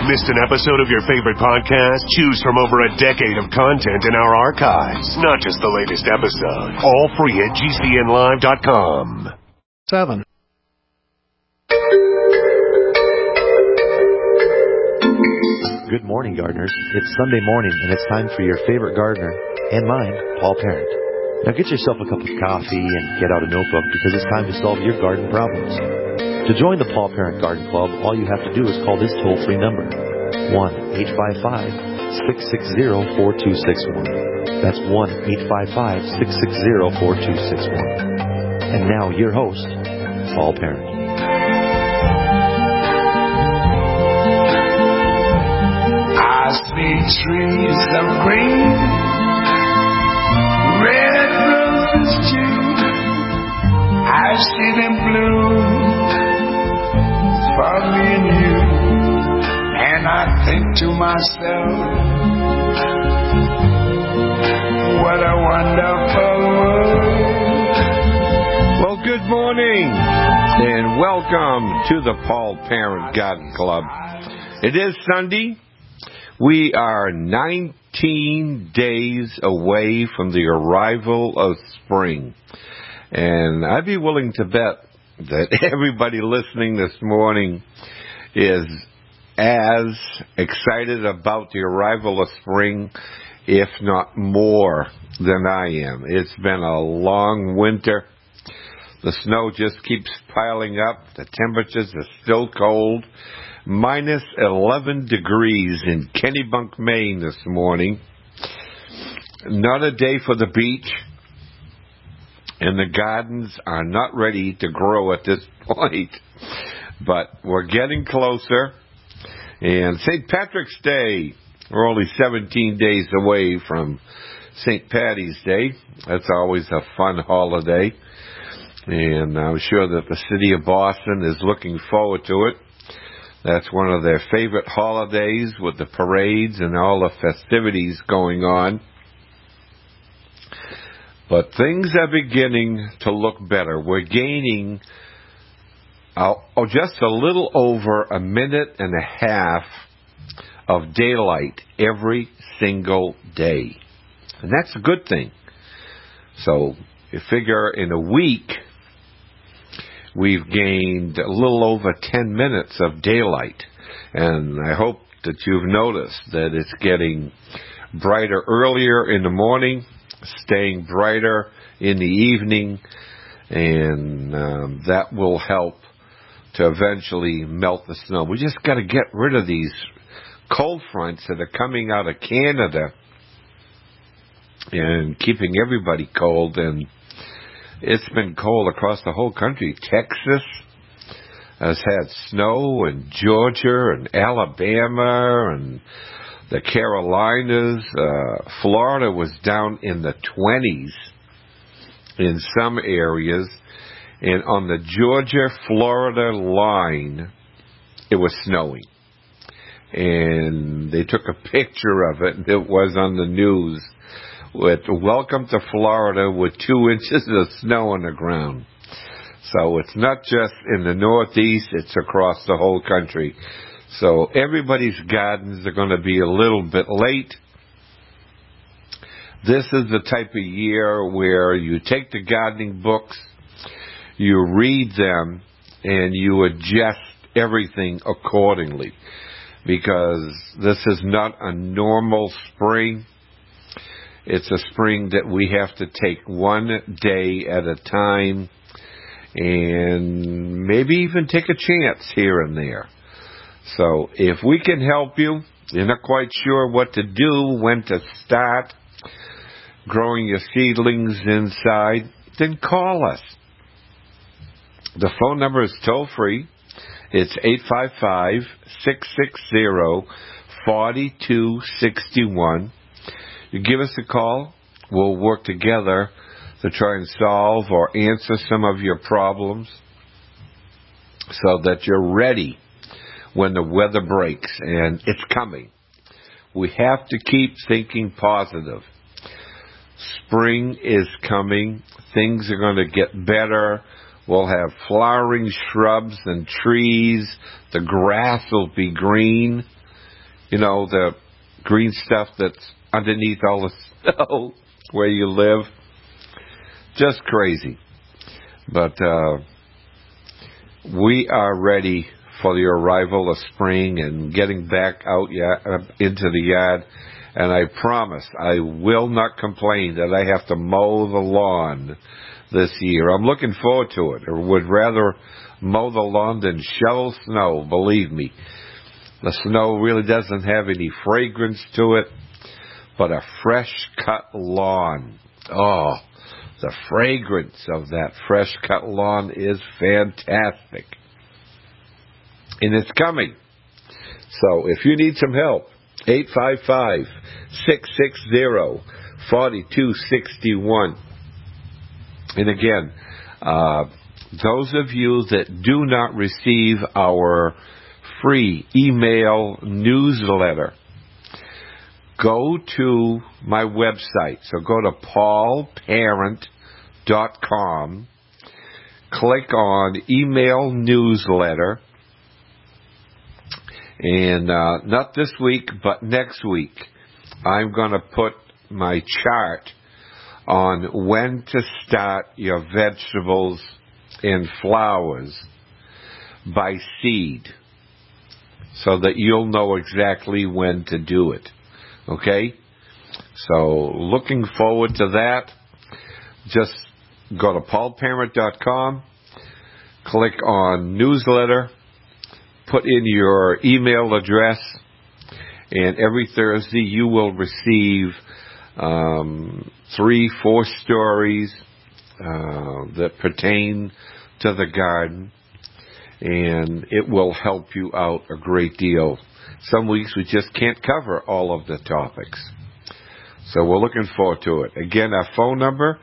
Missed an episode of your favorite podcast? Choose from over a decade of content in our archives. Not just the latest episode. All free at GCNlive.com. 7. Good morning, gardeners. It's Sunday morning, and it's time for your favorite gardener, and mine, Paul Parent. Now get yourself a cup of coffee and get out a notebook because it's time to solve your garden problems. To join the Paul Parent Garden Club, all you have to do is call this toll-free number, 1-855-660-4261. That's 1-855-660-4261. And now, your host, Paul Parent. I see trees of green, red roses too. I see them bloom for me and you. And I think to myself, what a wonderful world. Well, good morning and welcome to the Paul Parent Garden Club. It is Sunday. We are 19 days away from the arrival of spring. And I'd be willing to bet that everybody listening this morning is as excited about the arrival of spring, if not more, than I am. It's been a long winter. The snow just keeps piling up. The temperatures are still cold. Minus 11 degrees in Kennebunk, Maine this morning. Not a day for the beach. And the gardens are not ready to grow at this point. But we're getting closer. And St. Patrick's Day, we're only 17 days away from St. Patty's Day. That's always a fun holiday. And I'm sure that the city of Boston is looking forward to it. That's one of their favorite holidays with the parades and all the festivities going on. But things are beginning to look better. We're gaining just a little over a minute and a half of daylight every single day. And that's a good thing. So you figure in a week, we've gained a little over 10 minutes of daylight. And I hope that you've noticed that it's getting brighter earlier in the morning, staying brighter in the evening, and that will help to eventually melt the snow. We just got to get rid of these cold fronts that are coming out of Canada and keeping everybody cold. And it's been cold across the whole country. Texas has had snow, and Georgia and Alabama and the Carolinas. Florida was down in the 20s in some areas. And on the Georgia-Florida line, it was snowing. And they took a picture of it, and it was on the news with "Welcome to Florida" with 2 inches of snow on the ground. So it's not just in the Northeast, it's across the whole country. So everybody's gardens are going to be a little bit late. This is the type of year where you take the gardening books, you read them, and you adjust everything accordingly. Because this is not a normal spring. It's a spring that we have to take one day at a time and maybe even take a chance here and there. So if we can help you, you're not quite sure what to do, when to start growing your seedlings inside, then call us. The phone number is toll free. It's 855-660-4261. You give us a call. We'll work together to try and solve or answer some of your problems so that you're ready when the weather breaks, and it's coming. We have to keep thinking positive. Spring is coming. Things are going to get better. We'll have flowering shrubs and trees. The grass will be green. the green stuff that's underneath all the snow where you live. Just crazy. But we are ready for the arrival of spring and getting back out into the yard. And I promise I will not complain that I have to mow the lawn this year. I'm looking forward to it. I would rather mow the lawn than shovel snow, believe me. The snow really doesn't have any fragrance to it, but a fresh-cut lawn. Oh, the fragrance of that fresh-cut lawn is fantastic. And it's coming. So if you need some help, 855-660-4261. And again, those of you that do not receive our free email newsletter, go to my website. So go to paulparent.com, click on email newsletter, and not this week, but next week, I'm going to put my chart on when to start your vegetables and flowers by seed, so that you'll know exactly when to do it. Okay? So looking forward to that. Just go to paulparent.com, click on newsletter, put in your email address, and every Thursday you will receive 3-4 stories that pertain to the garden, and it will help you out a great deal. Some weeks we just can't cover all of the topics. So we're looking forward to it. Again, our phone number,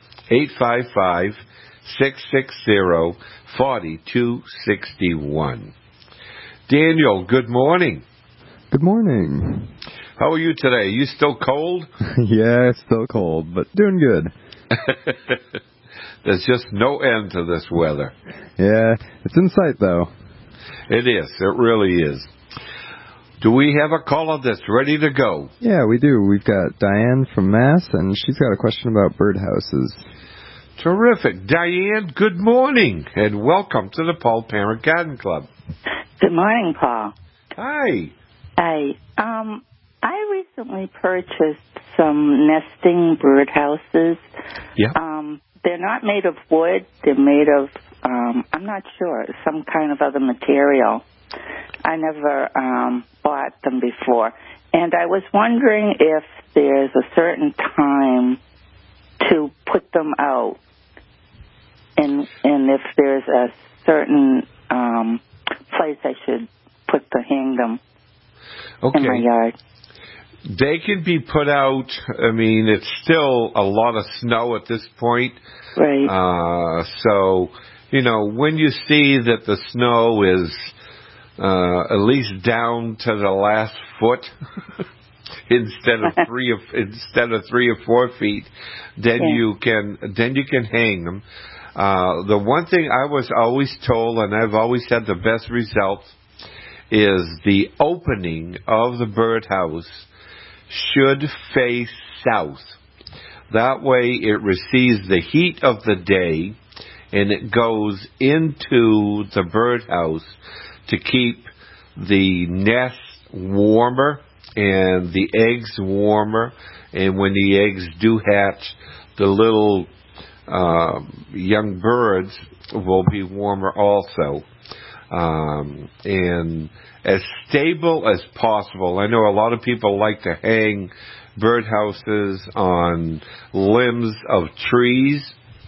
855-660-4261. Daniel, good morning. Good morning. How are you today? Are you still cold? Yeah, it's still cold, but doing good. There's just no end to this weather. Yeah, it's in sight, though. It is. It really is. Do we have a caller that's ready to go? Yeah, we do. We've got Diane from Mass, and she's got a question about birdhouses. Terrific. Diane, good morning, and welcome to the Paul Parent Garden Club. Good morning, Paul. Hi. Hi. I recently purchased some nesting birdhouses. Yeah. They're not made of wood. They're made of, I'm not sure, some kind of other material. I never bought them before. And I was wondering if there's a certain time to put them out, and if there's a certain place I should hang them in my yard. They can be put out. I mean, it's still a lot of snow at this point. Right. So, when you see that the snow is at least down to the last foot instead of 3 or 4 feet, then you can hang them. The one thing I was always told, and I've always had the best results, is the opening of the birdhouse should face south. That way it receives the heat of the day and it goes into the birdhouse to keep the nest warmer and the eggs warmer. And when the eggs do hatch, the little young birds will be warmer also. And as stable as possible. I know a lot of people like to hang birdhouses on limbs of trees.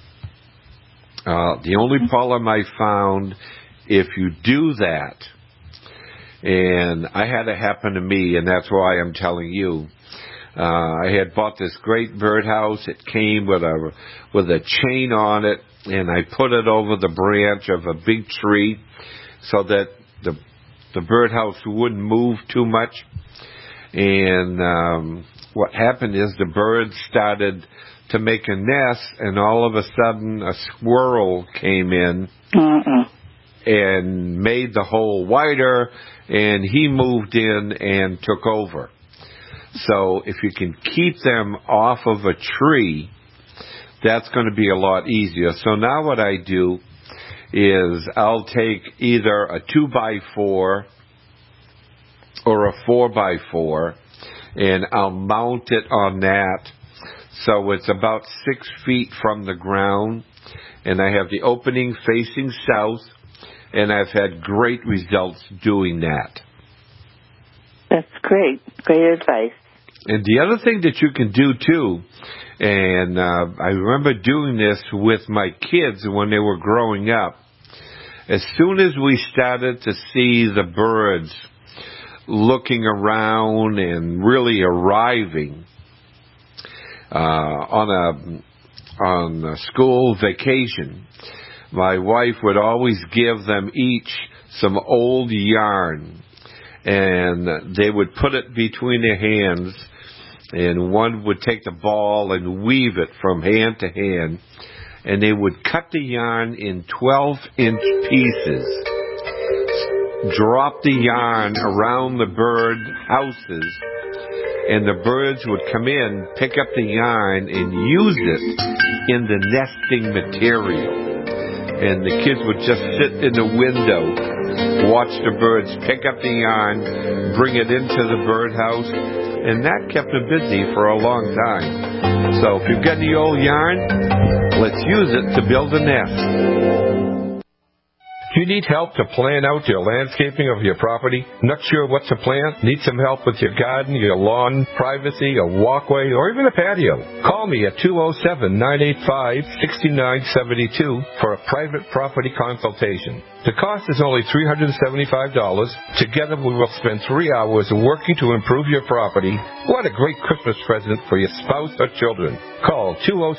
The only problem I found, if you do that, and I had it happen to me, and that's why I'm telling you, I had bought this great birdhouse. It came with a chain on it, and I put it over the branch of a big tree so that the birdhouse wouldn't move too much. And what happened is the birds started to make a nest, and all of a sudden a squirrel came in and made the hole wider, and he moved in and took over. So if you can keep them off of a tree, that's going to be a lot easier. So now what I do is I'll take either a 2x4 or a 4x4, and I'll mount it on that so it's about 6 feet from the ground, and I have the opening facing south, and I've had great results doing that. That's great. Great advice. And the other thing that you can do, too, and I remember doing this with my kids when they were growing up, as soon as we started to see the birds looking around and really arriving on a school vacation, my wife would always give them each some old yarn, and they would put it between their hands, and one would take the ball and weave it from hand to hand, and they would cut the yarn in 12-inch pieces, drop the yarn around the bird houses, and the birds would come in, pick up the yarn, and use it in the nesting material. And the kids would just sit in the window, watch the birds pick up the yarn, bring it into the birdhouse, and that kept them busy for a long time. So if you've got any old yarn, let's use it to build a nest. Do you need help to plan out your landscaping of your property? Not sure what to plant? Need some help with your garden, your lawn, privacy, a walkway, or even a patio? Call me at 207-985-6972 for a private property consultation. The cost is only $375. Together we will spend 3 hours working to improve your property. What a great Christmas present for your spouse or children. Call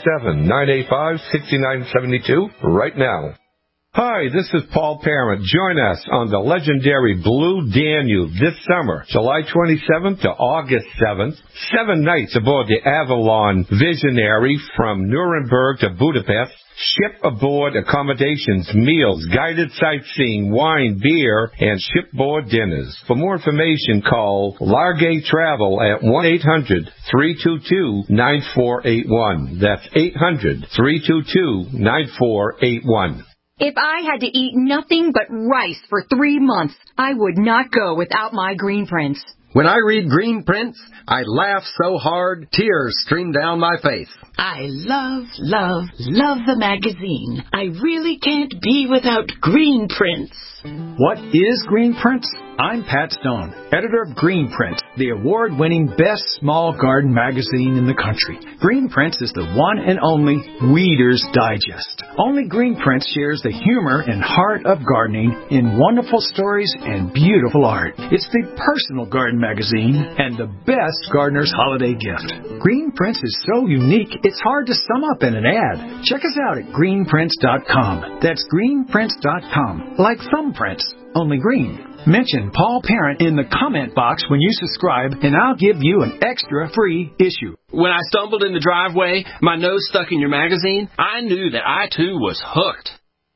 207-985-6972 right now. Hi, this is Paul Parent. Join us on the legendary Blue Danube this summer, July 27th to August 7th. 7 nights aboard the Avalon Visionary from Nuremberg to Budapest. Ship aboard accommodations, meals, guided sightseeing, wine, beer, and shipboard dinners. For more information, call Largay Travel at 1-800-322-9481. That's 800-322-9481. If I had to eat nothing but rice for 3 months, I would not go without my Green Prints. When I read Green Prints, I laugh so hard, tears stream down my face. I love the magazine. I really can't be without Green Prints. What is Green Prints? I'm Pat Stone, editor of Green Prints, the award-winning best small garden magazine in the country. Green Prints is the one and only Reader's Digest. Only Green Prints shares the humor and heart of gardening in wonderful stories and beautiful art. It's the personal garden magazine and the best gardener's holiday gift. Green Prints is so unique, it's hard to sum up in an ad. Check us out at greenprints.com. That's greenprints.com. Like thumbprints, only green. Mention Paul Parent in the comment box when you subscribe, and I'll give you an extra free issue. When I stumbled in the driveway, my nose stuck in your magazine, I knew that I, too, was hooked.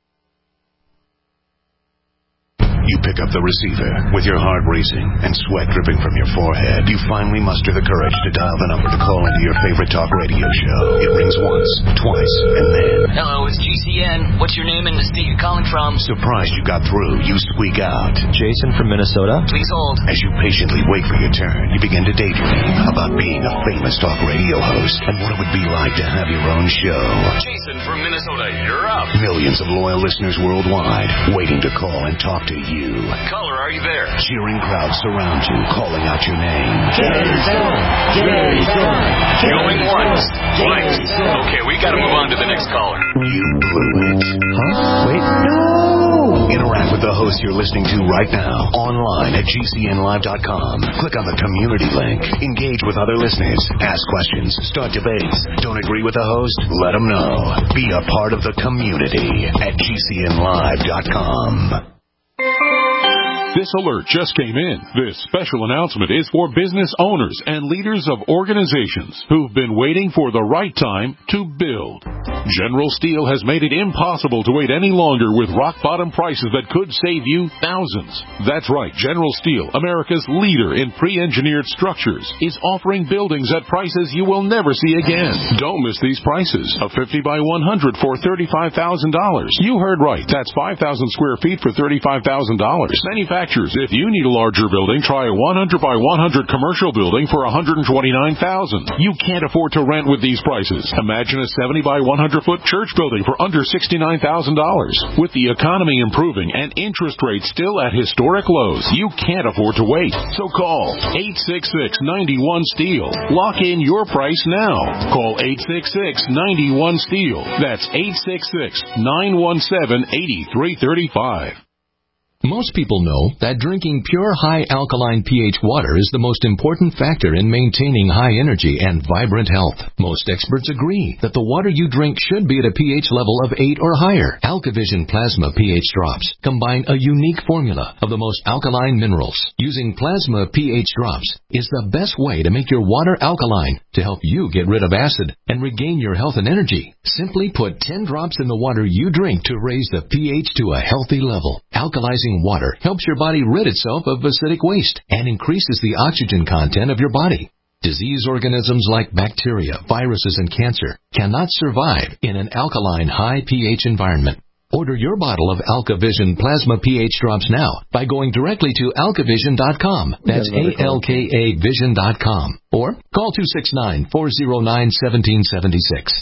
You pick up the receiver with your heart racing and sweat dripping from your forehead. You finally muster the courage to dial the number to call into your favorite talk radio show. It rings once, twice, and then... Hello, it's GCN. What's your name and the state you're calling from? Surprised you got through, you squeak out. Jason from Minnesota. Please hold. As you patiently wait for your turn, you begin to daydream about being a famous talk radio host and what it would be like to have your own show. Jason from Minnesota, you're up. Millions of loyal listeners worldwide waiting to call and talk to you. Caller, are you there? Cheering crowds surround you, calling out your name. Jason! Jason! Going once, twice. Okay, we gotta move on to the next caller. You blew it. Huh? Wait, no! Interact with the host you're listening to right now, online at GCNlive.com. Click on the community link. Engage with other listeners. Ask questions. Start debates. Don't agree with the host? Let them know. Be a part of the community at GCNlive.com. This alert just came in. This special announcement is for business owners and leaders of organizations who've been waiting for the right time to build. General Steel has made it impossible to wait any longer with rock-bottom prices that could save you thousands. That's right. General Steel, America's leader in pre-engineered structures, is offering buildings at prices you will never see again. Don't miss these prices. A 50 by 100 for $35,000. You heard right. That's 5,000 square feet for $35,000. Manufacturers, if you need a larger building, try a 100 by 100 commercial building for $129,000. You can't afford to rent with these prices. Imagine a 70 by 100-foot church building for under $69,000. With the economy improving and interest rates still at historic lows, you can't afford to wait. So call 866-91-STEEL. Lock in your price now. Call 866-91-STEEL. That's 866-917-8335. Most people know that drinking pure high alkaline pH water is the most important factor in maintaining high energy and vibrant health. Most experts agree that the water you drink should be at a pH level of 8 or higher. AlkaVision Plasma pH drops combine a unique formula of the most alkaline minerals. Using plasma pH drops is the best way to make your water alkaline to help you get rid of acid and regain your health and energy. Simply put 10 drops in the water you drink to raise the pH to a healthy level. Alkalizing water helps your body rid itself of acidic waste and increases the oxygen content of your body. Disease organisms like bacteria, viruses, and cancer cannot survive in an alkaline high pH environment. Order your bottle of AlkaVision Plasma pH drops now by going directly to alkavision.com. That's ALKAvision.com. Or call 269-409-1776.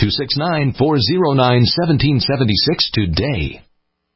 269-409-1776 today.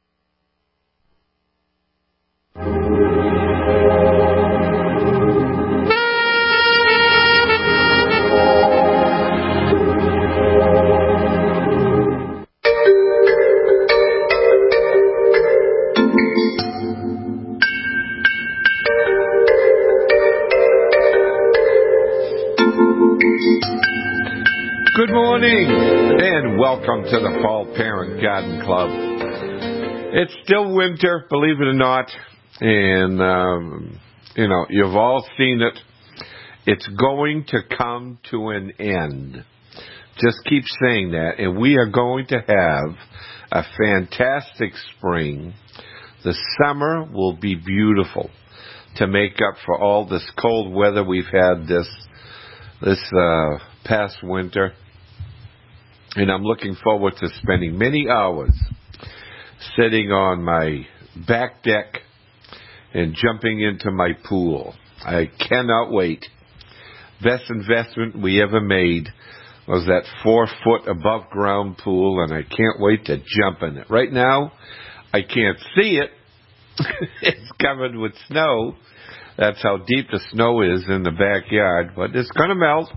Good morning, and welcome to the Paul Parent Garden Club. It's still winter, believe it or not, and, you've all seen it. It's going to come to an end. Just keep saying that, and we are going to have a fantastic spring. The summer will be beautiful to make up for all this cold weather we've had this past winter. And I'm looking forward to spending many hours sitting on my back deck and jumping into my pool. I cannot wait. Best investment we ever made was that 4-foot above ground pool, and I can't wait to jump in it. Right now, I can't see it. It's covered with snow. That's how deep the snow is in the backyard, but it's going to melt.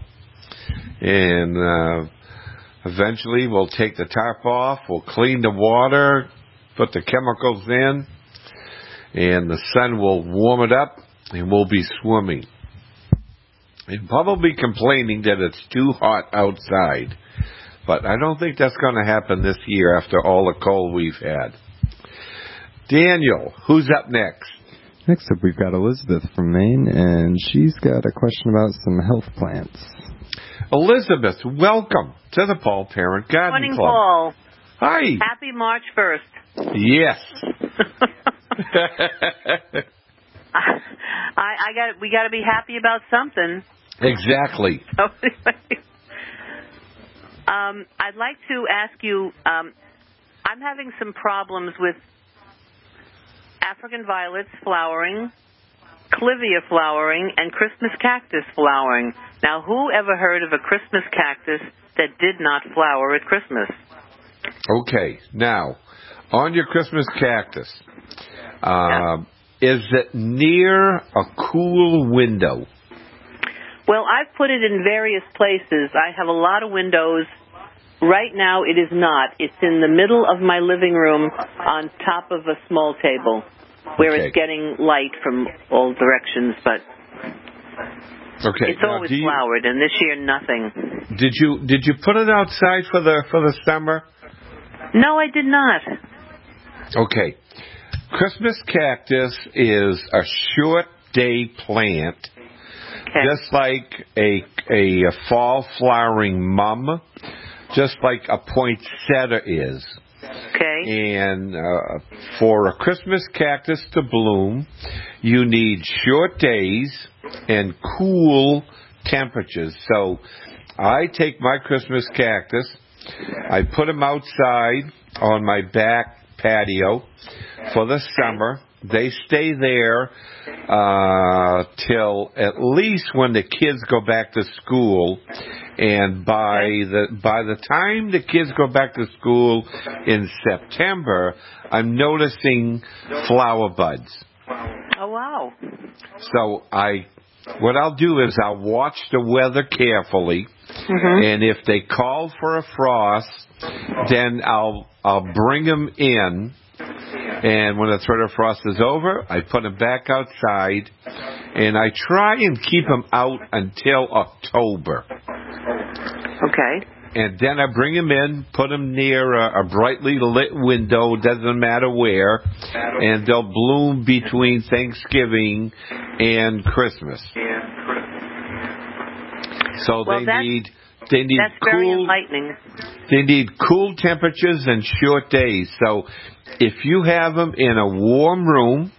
And eventually we'll take the tarp off, we'll clean the water, put the chemicals in, and the sun will warm it up, and we'll be swimming. And probably complaining that it's too hot outside. But I don't think that's going to happen this year after all the cold we've had. Daniel, who's up next? Next up, we've got Elizabeth from Maine, and she's got a question about some health plants. Elizabeth, welcome to the Paul Parent Garden Morning, Club. Paul. Hi. Happy March 1st. Yes. We got to be happy about something. Exactly. I'd like to ask you, I'm having some problems with African violets flowering, clivia flowering, and Christmas cactus flowering. Now, who ever heard of a Christmas cactus that did not flower at Christmas? Okay. Now, on your Christmas cactus, is it near a cool window? Well, I've put it in various places. I have a lot of windows. Right now, it is not. It's in the middle of my living room on top of a small table where it's getting light from all directions, but it's always flowered, and this year, nothing. Did you put it outside for the summer? No, I did not. Okay. Christmas cactus is a short day plant, just like a fall flowering mum. just like a poinsettia is. Okay. And for a Christmas cactus to bloom, you need short days and cool temperatures. So I take my Christmas cactus, I put them outside on my back patio for the summer. They stay there till at least when the kids go back to school. And by the time the kids go back to school in September, I'm noticing flower buds. Oh, wow. So what I'll do is I'll watch the weather carefully, and if they call for a frost, then I'll bring them in, and when the threat of frost is over, I put them back outside, and I try and keep them out until October. Okay. And then I bring them in, put them near a brightly lit window, doesn't matter where, and they'll bloom between Thanksgiving and Christmas. So well, they need that's cool, very enlightening. They need cool temperatures and short days. So if you have them in a warm room,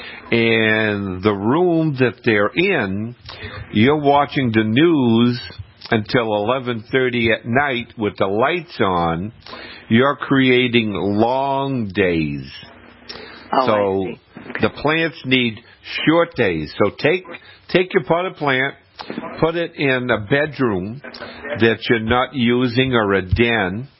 and the room that they're in, you're watching the news until 11:30 at night with the lights on, you're creating long days. Oh, so the plants need short days. So take your potted plant, put it in a bedroom that you're not using or a den,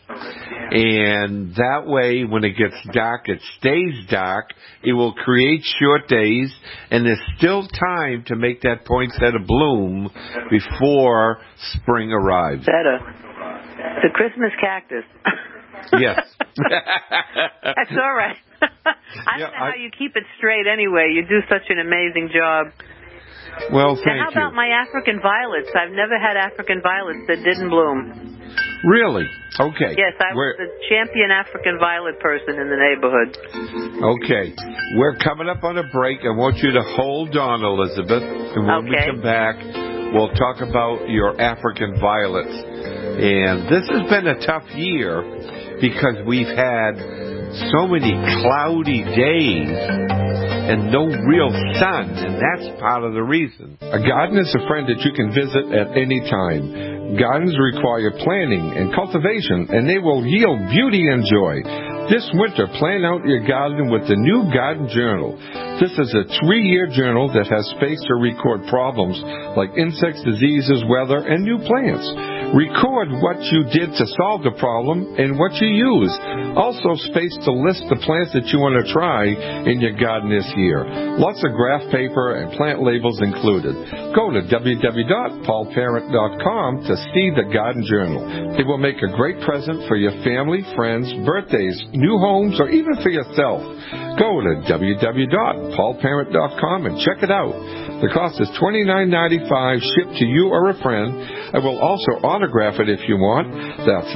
and that way when it gets dark, it stays dark. It will create short days, and there's still time to make that poinsettia bloom before spring arrives. Better. The Christmas cactus. Yes. That's all right. I don't know how you keep it straight anyway. You do such an amazing job. Well, thank you. How about my African violets? I've never had African violets that didn't bloom. Really? Okay. Yes, I was the champion African violet person in the neighborhood. Okay. We're coming up on a break. I want you to hold on, Elizabeth. And when we come back, we'll talk about your African violets. And this has been a tough year because we've had so many cloudy days and no real sun, and that's part of the reason. A garden is a friend that you can visit at any time. Gardens require planning and cultivation, and they will yield beauty and joy. This winter, plan out your garden with the new Garden Journal. This is a 3-year journal that has space to record problems like insects, diseases, weather, and new plants. Record what you did to solve the problem and what you used. Also space to list the plants that you want to try in your garden this year. Lots of graph paper and plant labels included. Go to www.paulparent.com to see the Garden Journal. It will make a great present for your family, friends, birthdays, new homes, or even for yourself. Go to www.paulparent.com and check it out. The cost is $29.95 shipped to you or a friend. I will also autograph it if you want. That's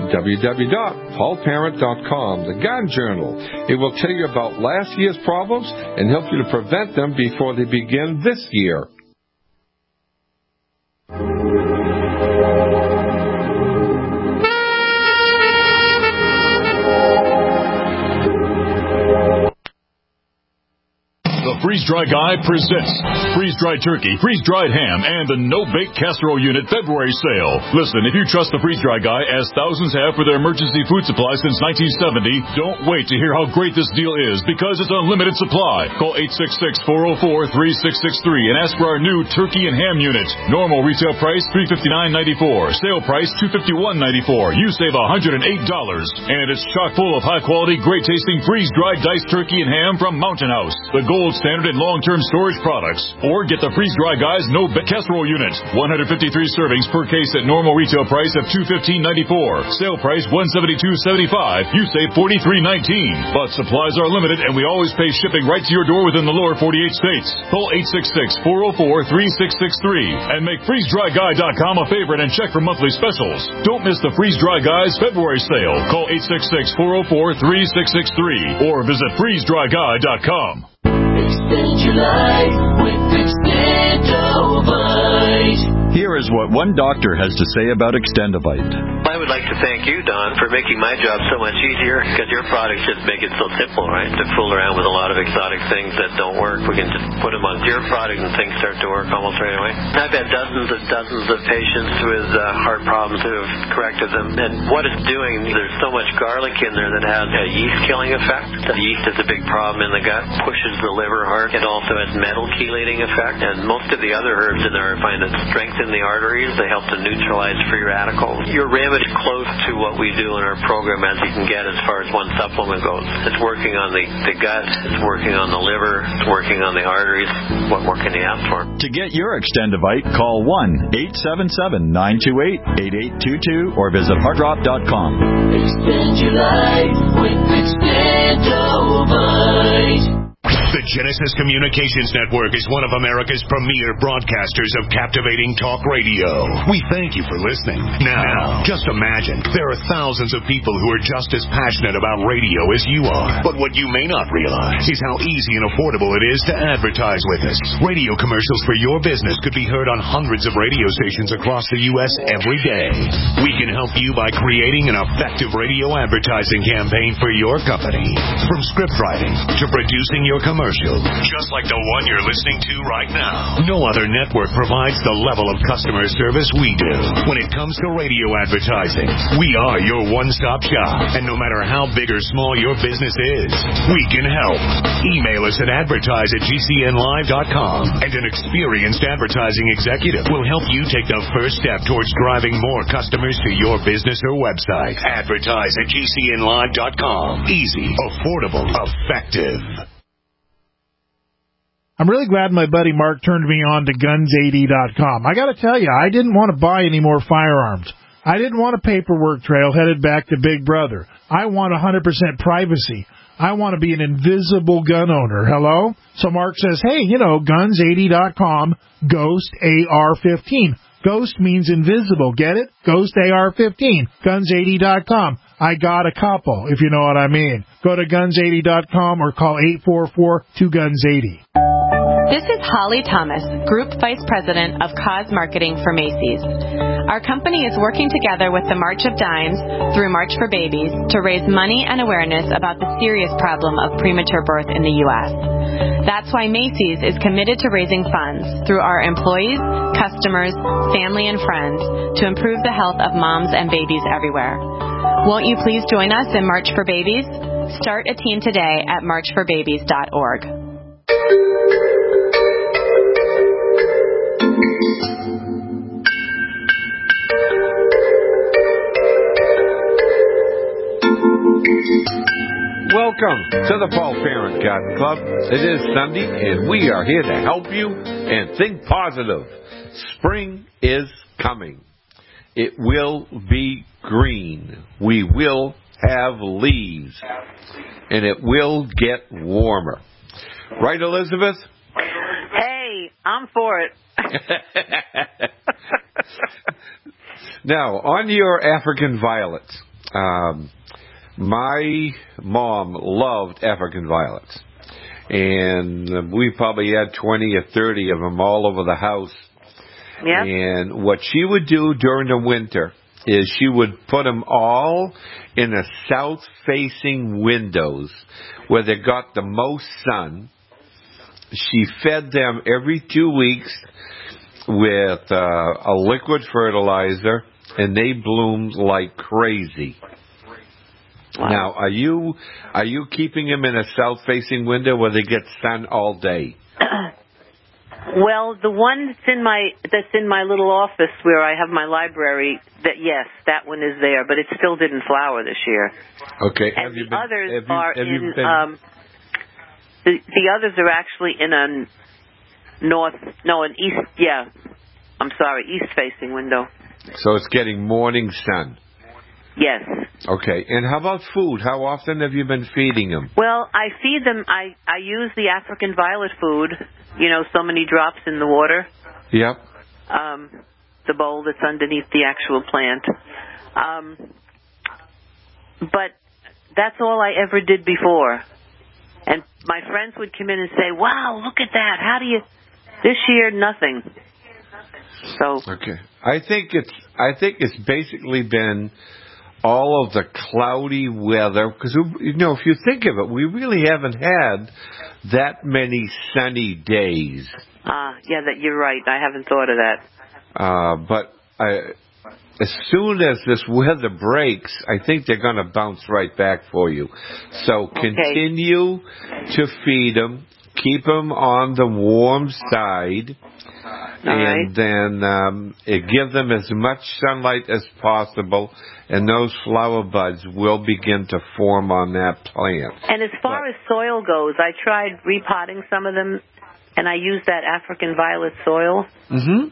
www.paulparent.com, the Garden Journal. It will tell you about last year's problems and help you to prevent them before they begin this year. Freeze-Dry Guy presents freeze-dried turkey, freeze-dried ham, and the no-bake casserole unit February sale. Listen, if you trust the Freeze-Dry Guy, as thousands have for their emergency food supply since 1970, don't wait to hear how great this deal is, because it's unlimited supply. Call 866-404-3663 and ask for our new turkey and ham unit. Normal retail price $359.94. Sale price $251.94. You save $108. And it's chock full of high-quality, great-tasting freeze-dried diced turkey and ham from Mountain House, the gold standard in long-term storage products. Or get the Freeze-Dry Guy's no-bake casserole unit. 153 servings per case at normal retail price of $215.94. Sale price $172.75. You save $43.19. But supplies are limited, and we always pay shipping right to your door within the lower 48 states. Call 866-404-3663 and make FreezeDryGuy.com a favorite and check for monthly specials. Don't miss the Freeze-Dry Guy's February sale. Call 866-404-3663 or visit FreezeDryGuy.com. Extend your life with Extendovite. Here is what one doctor has to say about Extendovite. I would like to thank you, Don, for making my job so much easier, because your products just make it so simple, right? To fool around with a lot of exotic things that don't work, we can just put them on your product and things start to work almost right away. I've had dozens of patients with heart problems who have corrected them, and what it's doing, there's so much garlic in there that has a yeast-killing effect. The yeast is a big problem in the gut, pushes the liver hard. It also has metal chelating effect, and most of the other herbs in there I find that strengthen the arteries. They help to neutralize free radicals. Your remedy is close to what we do in our program as you can get as far as one supplement goes. It's working on the gut, it's working on the liver, it's working on the arteries. What more can you ask for? To get your Extendivite, call 1-877-928-8822 or visit heartdrop.com. Extend your life with Extendovite. The Genesis Communications Network is one of America's premier broadcasters of captivating talk radio. We thank you for listening. Now, just imagine, there are thousands of people who are just as passionate about radio as you are. But what you may not realize is how easy and affordable it is to advertise with us. Radio commercials for your business could be heard on hundreds of radio stations across the U.S. every day. We can help you by creating an effective radio advertising campaign for your company. From script writing to producing your commercial, just like the one you're listening to right now. No other network provides the level of customer service we do. When it comes to radio advertising, we are your one-stop shop. And no matter how big or small your business is, we can help. Email us at advertise@gcnlive.com, and an experienced advertising executive will help you take the first step towards driving more customers to your business or website. Advertise@gcnlive.com. Easy, affordable, effective. I'm really glad my buddy Mark turned me on to guns80.com. I got to tell you, I didn't want to buy any more firearms. I didn't want a paperwork trail headed back to Big Brother. I want 100% privacy. I want to be an invisible gun owner. Hello? So Mark says, hey, guns80.com, Ghost AR-15. Ghost means invisible. Get it? Ghost AR-15. Guns80.com. I got a couple, if you know what I mean. Go to guns80.com or call 844-2GUNS80. This is Holly Thomas, Group Vice President of Cause Marketing for Macy's. Our company is working together with the March of Dimes through March for Babies to raise money and awareness about the serious problem of premature birth in the U.S. That's why Macy's is committed to raising funds through our employees, customers, family, and friends to improve the health of moms and babies everywhere. Won't you please join us in March for Babies? Start a team today at marchforbabies.org. Welcome to the Paul Parent Garden Club. It is Sunday, and we are here to help you and think positive. Spring is coming. It will be green. We will have leaves, and it will get warmer. Right, Elizabeth? Hey, I'm for it. Now, on your African violets, my mom loved African violets, and we probably had 20 or 30 of them all over the house. Yep. And what she would do during the winter is she would put them all in the south-facing windows where they got the most sun. She fed them every 2 weeks with a liquid fertilizer, and they bloomed like crazy. Wow. Now, are you keeping them in a south-facing window where they get sun all day? Well, the one that's in my little office where I have my library, that one is there, but it still didn't flower this year. Okay. And the others are actually in an east-facing window. So it's getting morning sun. Yes. Okay. And how about food? How often have you been feeding them? Well, I feed them. I use the African violet food. So many drops in the water. Yep. The bowl that's underneath the actual plant. But that's all I ever did before. And my friends would come in and say, "Wow, look at that! How do you?" This year, nothing. So. Okay. I think it's basically been all of the cloudy weather, because, you know, if you think of it, we really haven't had that many sunny days. Yeah, that you're right. I haven't thought of that. But as soon as this weather breaks, I think they're going to bounce right back for you. So continue to feed them. Keep them on the warm side. And then give them as much sunlight as possible, and those flower buds will begin to form on that plant. And as far as soil goes, I tried repotting some of them, and I used that African violet soil. Mm-hmm.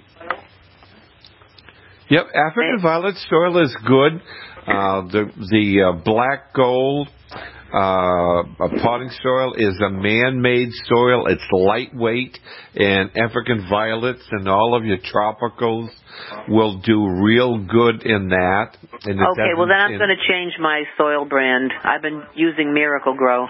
Yep, African violet soil is good. The black gold potting soil is a man-made soil. It's lightweight, and African violets and all of your tropicals will do real good in that. And okay, well then I'm going to change my soil brand. I've been using Miracle Grow.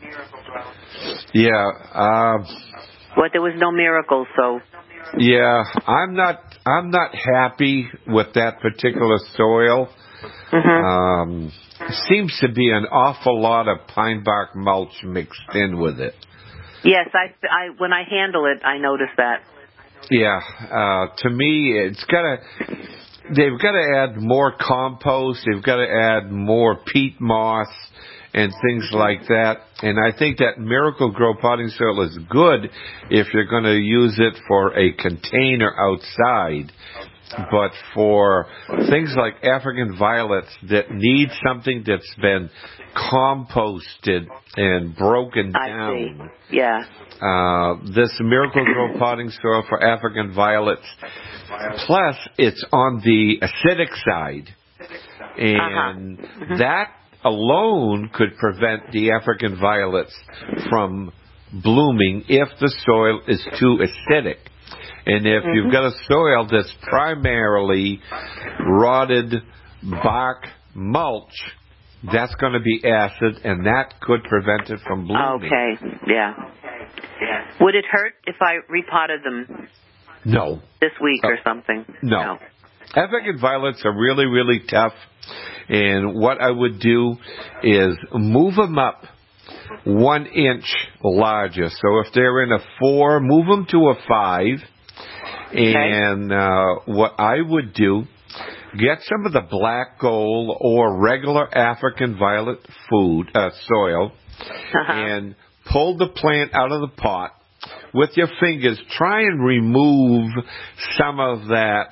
Yeah. But there was no Miracle, so. Yeah, I'm not happy with that particular soil. Mm-hmm. Seems to be an awful lot of pine bark mulch mixed in with it. Yes, I when I handle it, I notice that. Yeah, to me, they've got to add more compost. They've got to add more peat moss and things like that. And I think that Miracle Grow potting soil is good if you're going to use it for a container outside. But for things like African violets that need something that's been composted and broken down, this Miracle Grow potting soil for African violets, plus it's on the acidic side, and that alone could prevent the African violets from blooming if the soil is too acidic. And if you've got a soil that's primarily rotted bark mulch, that's going to be acid, and that could prevent it from blooming. Okay, yeah. Would it hurt if I repotted them? No. This week or something? No. African violets are really, really tough, and what I would do is move them up 1 inch larger. So if they're in a 4, move them to a 5. And what I would do, get some of the black gold or regular African violet soil, and pull the plant out of the pot. With your fingers, try and remove some of that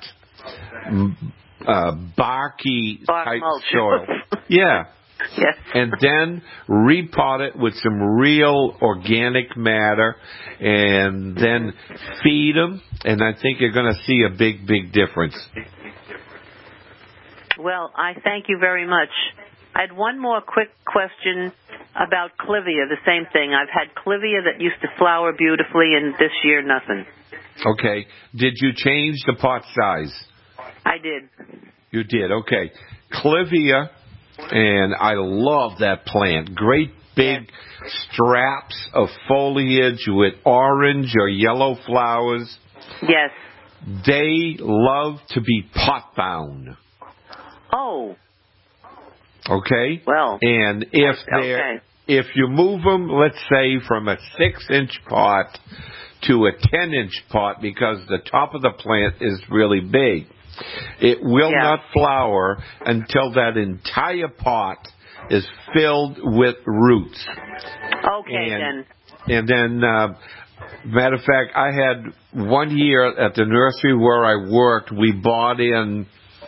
barky type soil. Yeah. Yes. And then repot it with some real organic matter, and then feed them, and I think you're going to see a big, big difference. Well, I thank you very much. I had one more quick question about clivia, the same thing. I've had clivia that used to flower beautifully, and this year nothing. Okay. Did you change the pot size? I did. You did, okay. Clivia, and I love that plant. Great big straps of foliage with orange or yellow flowers. Yes. They love to be pot-bound. Oh. Okay? Well. And if you move them, let's say, from a 6-inch pot to a 10-inch pot, because the top of the plant is really big, it will not flower until that entire pot is filled with roots. Okay, And then, matter of fact, I had 1 year at the nursery where I worked, we bought in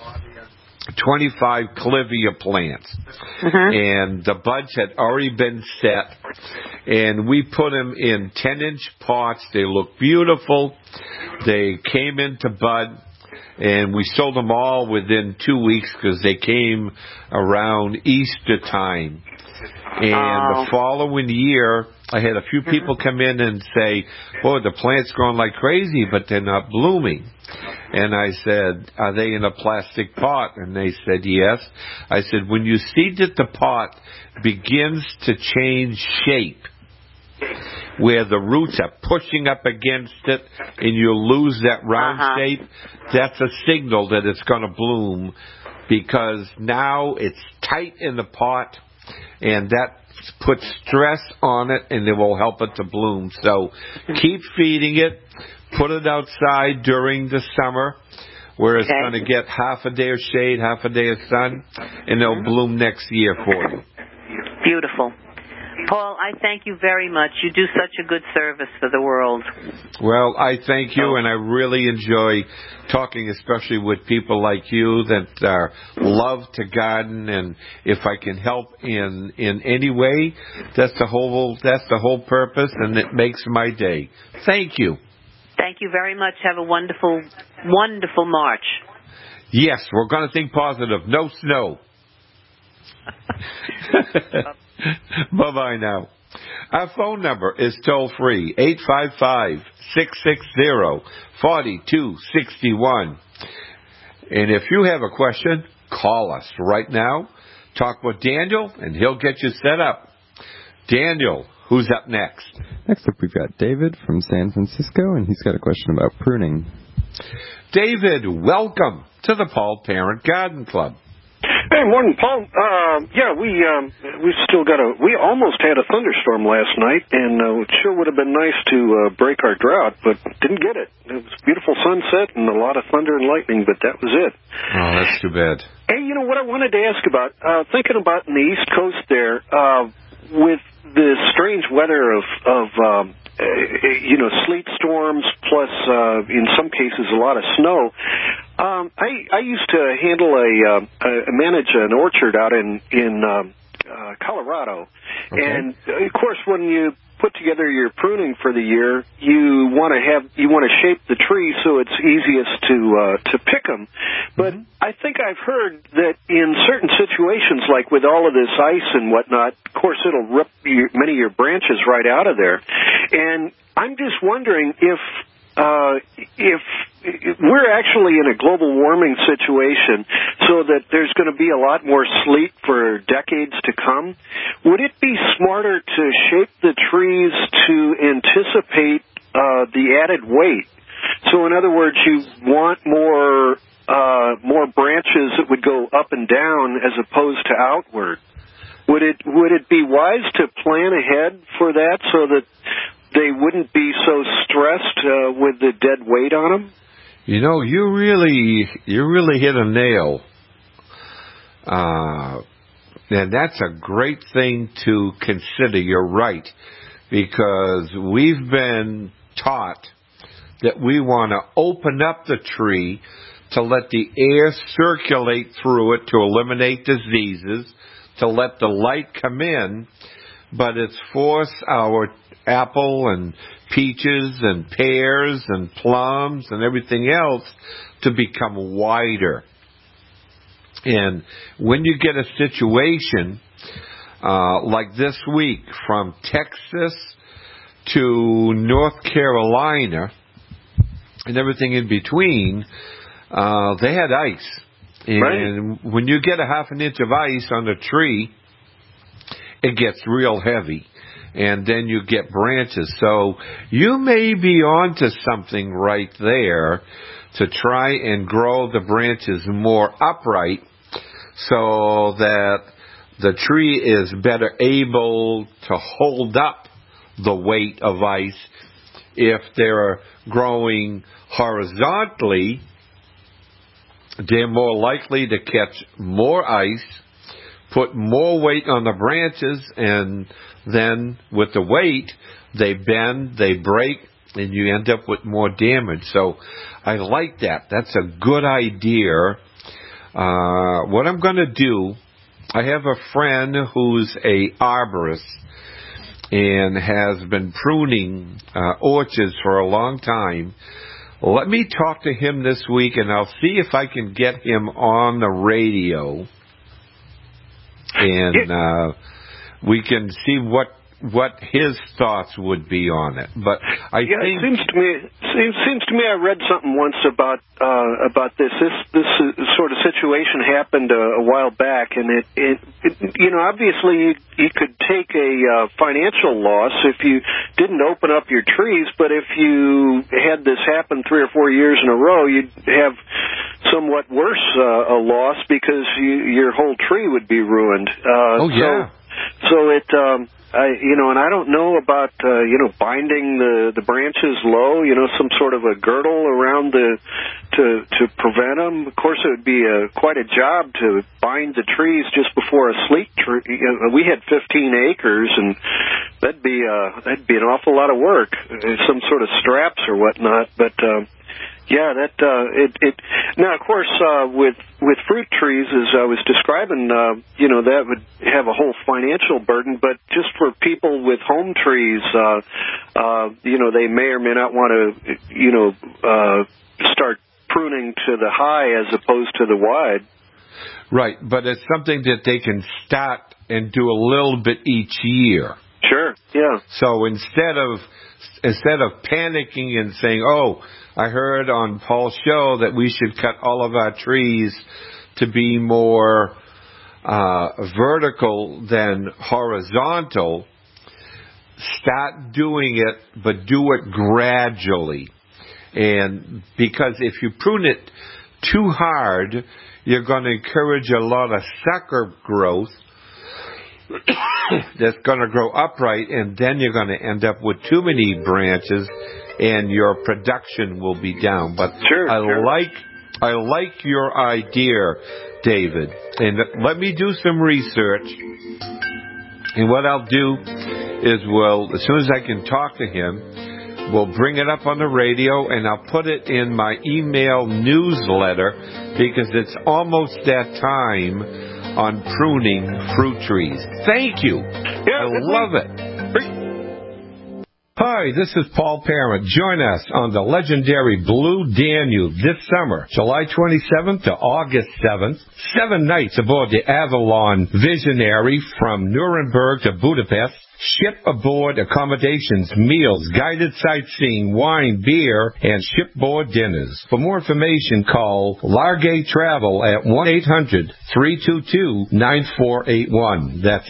25 clivia plants. And the buds had already been set. And we put them in 10-inch pots. They look beautiful. They came into bud. And we sold them all within 2 weeks because they came around Easter time. And the following year, I had a few people come in and say, "Boy, the plant's growing like crazy, but they're not blooming." And I said, "Are they in a plastic pot?" And they said, "Yes." I said, "When you see that the pot begins to change shape, where the roots are pushing up against it and you lose that round shape, that's a signal that it's going to bloom, because now it's tight in the pot and that puts stress on it and it will help it to bloom. So keep feeding it. Put it outside during the summer where it's going to get half a day of shade, half a day of sun, and it'll bloom next year for you. Beautiful. Paul, I thank you very much. You do such a good service for the world. Well, I thank you, and I really enjoy talking, especially with people like you that love to garden. And if I can help in any way, that's the whole purpose, and it makes my day. Thank you. Thank you very much. Have a wonderful, wonderful March. Yes, we're going to think positive. No snow. Bye-bye now. Our phone number is toll-free, 855-660-4261. And if you have a question, call us right now. Talk with Daniel, and he'll get you set up. Daniel, who's up next? Next up, we've got David from San Francisco, and he's got a question about pruning. David, welcome to the Paul Parent Garden Club. Hey, morning, Paul. We still got we almost had a thunderstorm last night, and it sure would have been nice to break our drought, but didn't get it. It was a beautiful sunset and a lot of thunder and lightning, but that was it. Oh, that's too bad. Hey, you know what I wanted to ask about? Thinking about in the East Coast there, with the strange weather of sleet storms plus in some cases a lot of snow. I used to manage an orchard out in Colorado, and of course when you put together your pruning for the year, you want to shape the tree so it's easiest to pick them. But I think I've heard that in certain situations, like with all of this ice and whatnot, of course it'll rip many of your branches right out of there. And I'm just wondering if we're actually in a global warming situation so that there's going to be a lot more sleet for decades to come, would it be smarter to shape the trees to anticipate the added weight? So in other words, you want more branches that would go up and down as opposed to outward. Would it be wise to plan ahead for that so that they wouldn't be so stressed with the dead weight on them? You know, you really hit a nail. And that's a great thing to consider. You're right. Because we've been taught that we want to open up the tree to let the air circulate through it to eliminate diseases, to let the light come in, but it's forced our apple and peaches and pears and plums and everything else to become wider. And when you get a situation like this week from Texas to North Carolina and everything in between, they had ice. And when you get a half an inch of ice on a tree, it gets real heavy. And then you get branches. So you may be onto something right there to try and grow the branches more upright so that the tree is better able to hold up the weight of ice. If they're growing horizontally, they're more likely to catch more ice, put more weight on the branches, and then with the weight, they bend, they break, and you end up with more damage. So I like that. That's a good idea. What I'm going to do, I have a friend who's a arborist and has been pruning orchards for a long time. Let me talk to him this week, and I'll see if I can get him on the radio. And we can see what his thoughts would be on it. But I think it seems to me I read something once about this. This sort of situation happened a while back, and it obviously you could take a financial loss if you didn't open up your trees, but if you had this happen 3 or 4 years in a row, you'd have somewhat worse a loss because your whole tree would be ruined. So it, and I don't know about, binding the branches low, some sort of a girdle around to prevent them. Of course, it would be quite a job to bind the trees just before a sleet tree. We had 15 acres, and that'd be an awful lot of work, some sort of straps or whatnot, but, yeah, now, of course, with fruit trees, as I was describing, that would have a whole financial burden, but just for people with home trees, they may or may not want to, start pruning to the high as opposed to the wide. Right, but it's something that they can start and do a little bit each year. Sure, yeah. So instead of panicking and saying, "Oh, I heard on Paul's show that we should cut all of our trees to be more vertical than horizontal," start doing it, but do it gradually. And because if you prune it too hard, you're going to encourage a lot of sucker growth that's going to grow upright, and then you're going to end up with too many branches, and your production will be down. But I like your idea, David. And let me do some research. And what I'll do is, as soon as I can talk to him, we'll bring it up on the radio, and I'll put it in my email newsletter, because it's almost that time on pruning fruit trees. Thank you. Yeah, I love it. Hi, this is Paul Parent. Join us on the legendary Blue Danube this summer, July 27th to August 7th. 7 nights aboard the Avalon Visionary from Nuremberg to Budapest. Ship aboard accommodations, meals, guided sightseeing, wine, beer, and shipboard dinners. For more information, call Largay Travel at 1-800-322-9481. That's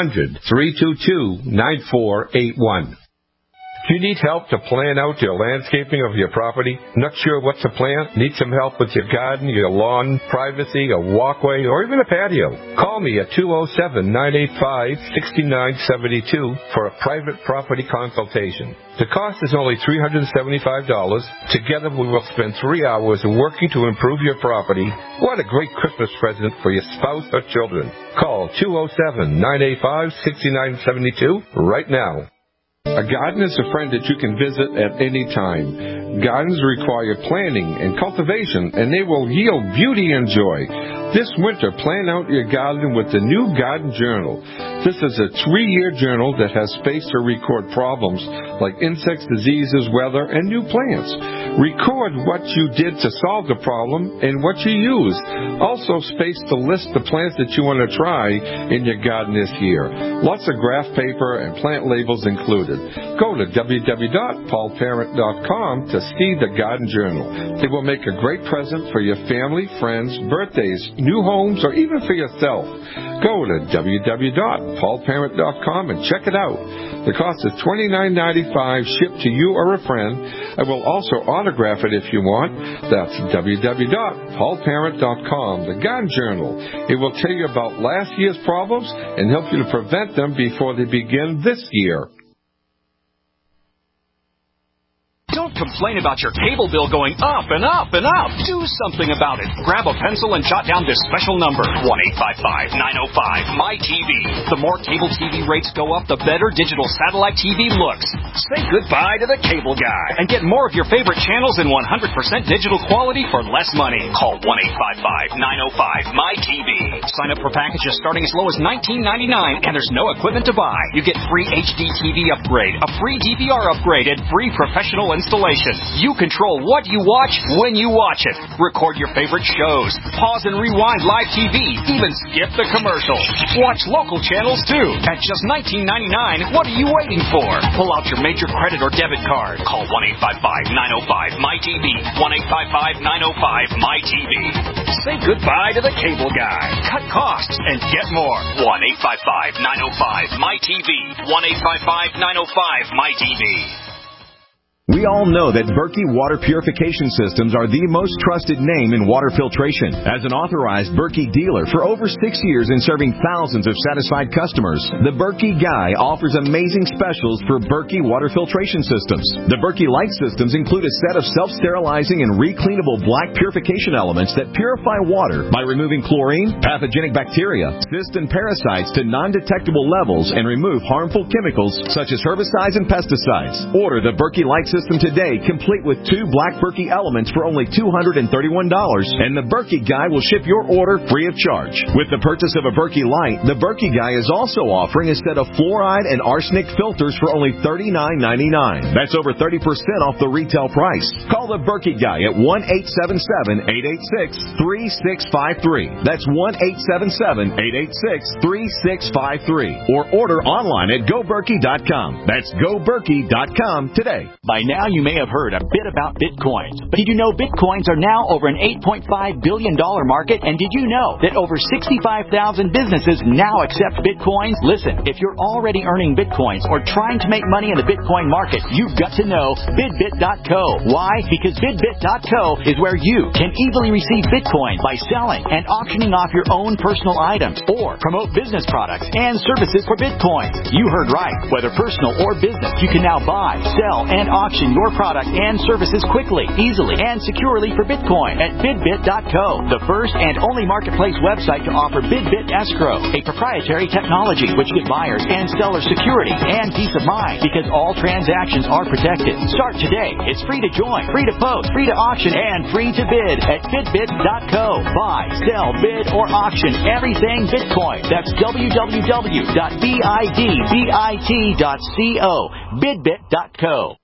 800-322-9481. Do you need help to plan out your landscaping of your property? Not sure what to plant? Need some help with your garden, your lawn, privacy, a walkway, or even a patio? Call me at 207-985-6972 for a private property consultation. The cost is only $375. Together we will spend 3 hours working to improve your property. What a great Christmas present for your spouse or children. Call 207-985-6972 right now. A garden is a friend that you can visit at any time. Gardens require planning and cultivation, and they will yield beauty and joy. This winter, plan out your garden with the new Garden Journal. This is a 3-year journal that has space to record problems like insects, diseases, weather, and new plants. Record what you did to solve the problem and what you used. Also space to list the plants that you want to try in your garden this year. Lots of graph paper and plant labels included. Go to www.paulparent.com to see the Garden Journal. It will make a great present for your family, friends, birthdays, new homes, or even for yourself. Go to www.paulparent.com and check it out. The cost is $29.95 shipped to you or a friend. I will also autograph it if you want. That's www.paulparent.com. The Garden Journal. It will tell you about last year's problems and help you to prevent them before they begin this year. Don't complain about your cable bill going up and up and up. Do something about it. Grab a pencil and jot down this special number, 1-855-905-MY-TV. The more cable TV rates go up, the better digital satellite TV looks. Say goodbye to the cable guy and get more of your favorite channels in 100% digital quality for less money. Call 1-855-905-MY-TV. Sign up for packages starting as low as $19.99, and there's no equipment to buy. You get free HD TV upgrade, a free DVR upgrade, and free professional installation. installation. You control what you watch when you watch it. Record your favorite shows. Pause and rewind live TV. Even skip the commercials. Watch local channels too. At just $19.99, what are you waiting for? Pull out your major credit or debit card. Call 1-855-905-MyTV. 1-855-905-MyTV. Say goodbye to the cable guy. Cut costs and get more. 1-855-905-MyTV. 1-855-905-MyTV. We all know that Berkey Water Purification Systems are the most trusted name in water filtration. As an authorized Berkey dealer for over 6 years and serving thousands of satisfied customers, the Berkey Guy offers amazing specials for Berkey Water Filtration Systems. The Berkey Light Systems include a set of self-sterilizing and recleanable black purification elements that purify water by removing chlorine, pathogenic bacteria, cysts and parasites to non-detectable levels and remove harmful chemicals such as herbicides and pesticides. Order the Berkey Light System today, complete with 2 black Berkey elements for only $231, and the Berkey Guy will ship your order free of charge. With the purchase of a Berkey Light, the Berkey Guy is also offering a set of fluoride and arsenic filters for only $39.99. That's over 30% off the retail price. Call the Berkey Guy at 1-877-886-3653. That's 1-877-886-3653. Or order online at GoBerkey.com. That's GoBerkey.com today. By now, you may have heard a bit about Bitcoins. But did you know Bitcoins are now over an $8.5 billion market? And did you know that over 65,000 businesses now accept Bitcoins? Listen, if you're already earning Bitcoins or trying to make money in the Bitcoin market, you've got to know BidBit.co. Why? Because BidBit.co is where you can easily receive Bitcoin by selling and auctioning off your own personal items or promote business products and services for Bitcoins. You heard right. Whether personal or business, you can now buy, sell, and auction your product and services quickly, easily, and securely for Bitcoin at BidBit.co, the first and only marketplace website to offer BidBit Escrow, a proprietary technology which gives buyers and sellers security and peace of mind because all transactions are protected. Start today. It's free to join, free to post, free to auction, and free to bid at BidBit.co. Buy, sell, bid, or auction everything Bitcoin. That's www.bidbit.co. BidBit.co.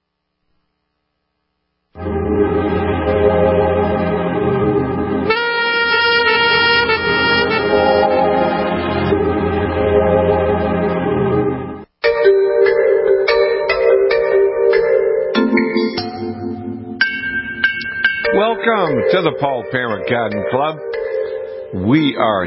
Welcome to the Paul Parent Garden Club. We are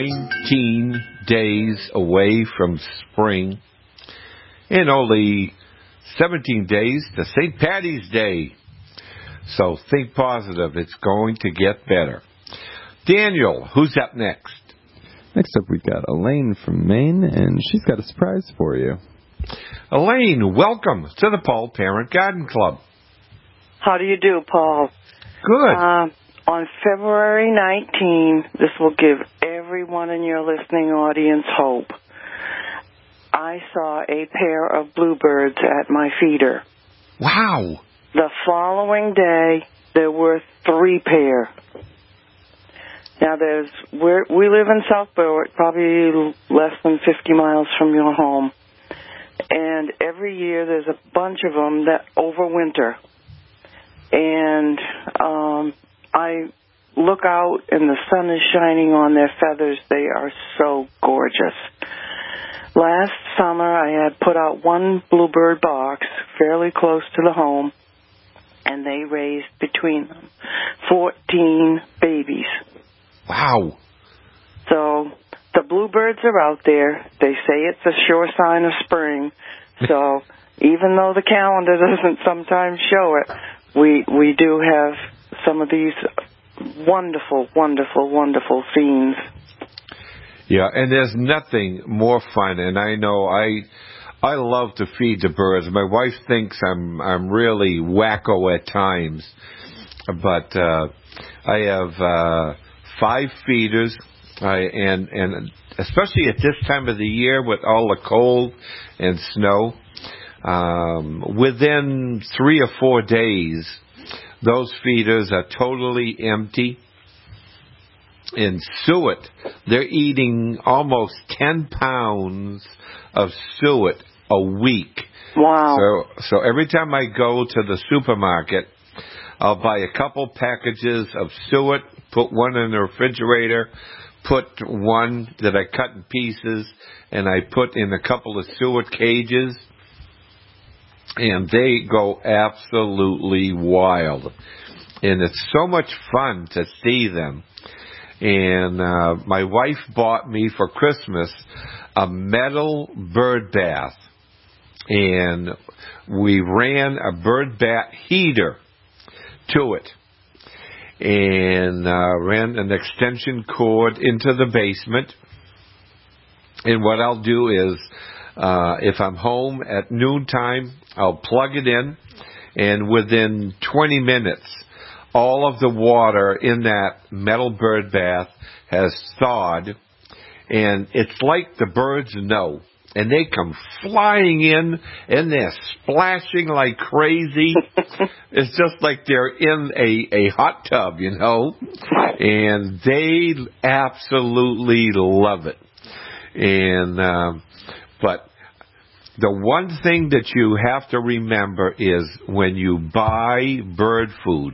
19 days away from spring and only 17 days to St. Patty's Day. So think positive. It's going to get better. Daniel, who's up next? Next up, we've got Elaine from Maine, and she's got a surprise for you. Elaine, welcome to the Paul Parent Garden Club. How do you do, Paul? Good. On February 19, this will give everyone in your listening audience hope. I saw a pair of bluebirds at my feeder. Wow. The following day, there were 3 pair. Now, we live in South Berwick, probably less than 50 miles from your home. And every year there's a bunch of them that overwinter. And I look out and the sun is shining on their feathers. They are so gorgeous. Last summer I had put out 1 bluebird box fairly close to the home, and they raised between them 14 babies. Wow. So the bluebirds are out there. They say it's a sure sign of spring. So even though the calendar doesn't sometimes show it, we do have some of these wonderful, wonderful, wonderful scenes. Yeah, and there's nothing more fun. And I know I love to feed the birds. My wife thinks I'm really wacko at times, but I have 5 feeders, and especially at this time of the year with all the cold and snow, within 3 or 4 days, those feeders are totally empty. In suet, they're eating almost 10 pounds of suet a week Wow. So every time I go to the supermarket, I'll buy a couple packages of suet, put one in the refrigerator, put one that I cut in pieces, and I put in a couple of suet cages, and they go absolutely wild. And it's so much fun to see them. And my wife bought me for Christmas a metal bird bath. And we ran a bird bath heater to it. And ran an extension cord into the basement. And what I'll do is, if I'm home at noontime, I'll plug it in. And within 20 minutes, all of the water in that metal bird bath has thawed, and it's like the birds know. And they come flying in, and they're splashing like crazy. It's just like they're in a hot tub, you know. And they absolutely love it. And but the one thing that you have to remember is when you buy bird food,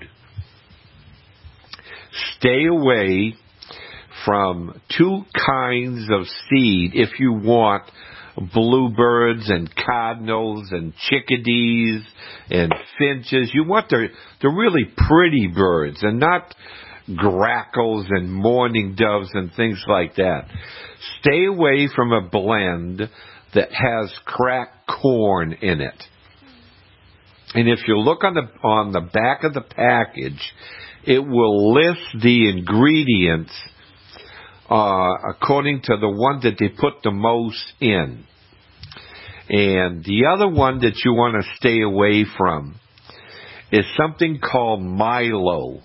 stay away from two kinds of seed if you want bluebirds and cardinals and chickadees and finches. You want the really pretty birds and not grackles and mourning doves and things like that. Stay away from a blend that has cracked corn in it. And if you look on the back of the package, it will list the ingredients according to the one that they put the most in. And the other one that you want to stay away from is something called Milo,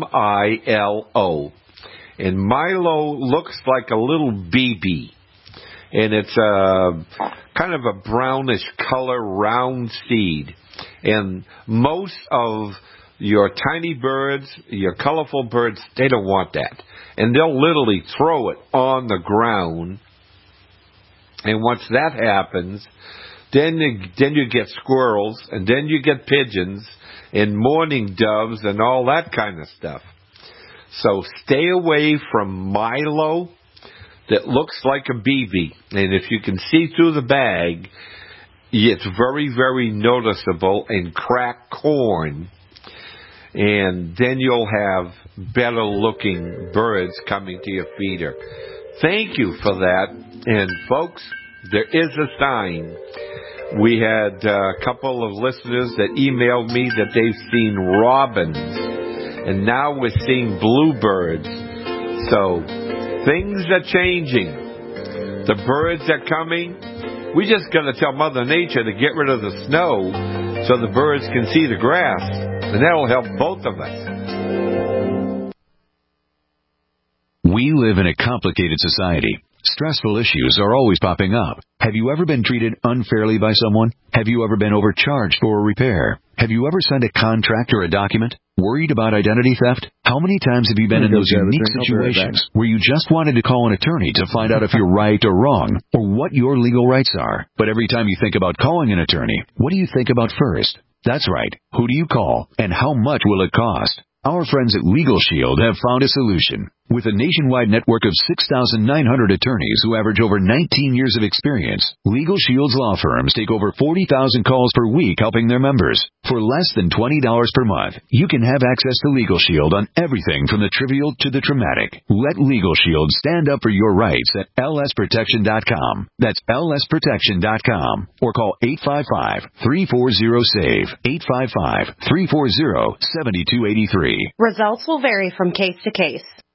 M-I-L-O. And Milo looks like a little BB. And it's kind of a brownish color round seed. And most of your tiny birds, your colorful birds, they don't want that. And they'll literally throw it on the ground. And once that happens, then you get squirrels, and then you get pigeons, and mourning doves, and all that kind of stuff. So stay away from Milo that looks like a BB. And if you can see through the bag, it's very, very noticeable, and cracked corn. And then you'll have better looking birds coming to your feeder. Thank you for that. And folks, there is a sign. We had a couple of listeners that emailed me that they've seen robins, and now we're seeing bluebirds. So things are changing. The birds are coming. We just got to tell Mother Nature to get rid of the snow so the birds can see the grass, and that'll help both of us. We live in a complicated society. Stressful issues are always popping up. Have you ever been treated unfairly by someone? Have you ever been overcharged for a repair? Have you ever signed a contract or a document? Worried about identity theft? How many times have you been in those unique situations where you just wanted to call an attorney to find out if you're right or wrong, or what your legal rights are? But every time you think about calling an attorney, what do you think about first? That's right. Who do you call, and how much will it cost? Our friends at Legal Shield have found a solution. With a nationwide network of 6,900 attorneys who average over 19 years of experience, Legal Shield's law firms take over 40,000 calls per week helping their members. For less than $20 per month, you can have access to Legal Shield on everything from the trivial to the traumatic. Let Legal Shield stand up for your rights at lsprotection.com. That's lsprotection.com. Or call 855-340-SAVE. 855-340-7283. Results will vary from case to case.